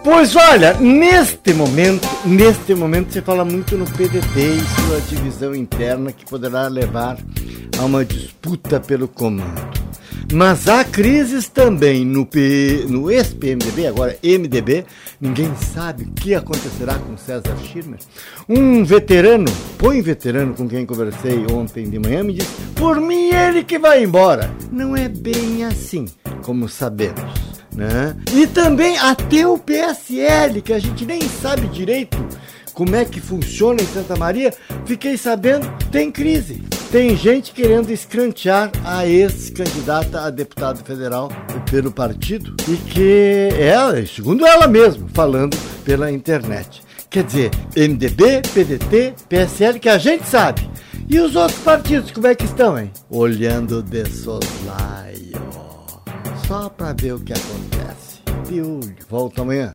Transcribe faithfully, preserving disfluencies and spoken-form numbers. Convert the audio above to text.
Pois olha, neste momento, neste momento se fala muito no P D T e sua divisão interna que poderá levar a uma disputa pelo comando. Mas há crises também no, P, no ex-P M D B, agora M D B. Ninguém sabe o que acontecerá com César Schirmer. Um veterano, põe veterano com quem conversei ontem de manhã, me disse, por mim ele que vai embora. Não é bem assim, como sabemos, né? E também até o P S L, que a gente nem sabe direito como é que funciona em Santa Maria, fiquei sabendo, tem crise. Tem gente querendo escrantear a ex-candidata a deputado federal pelo partido e que ela, segundo ela mesma, falando pela internet. Quer dizer, M D B, P D T, P S L, que a gente sabe. E os outros partidos, como é que estão, hein? Olhando de soslaio. Só pra ver o que acontece. Piolho. Volta amanhã.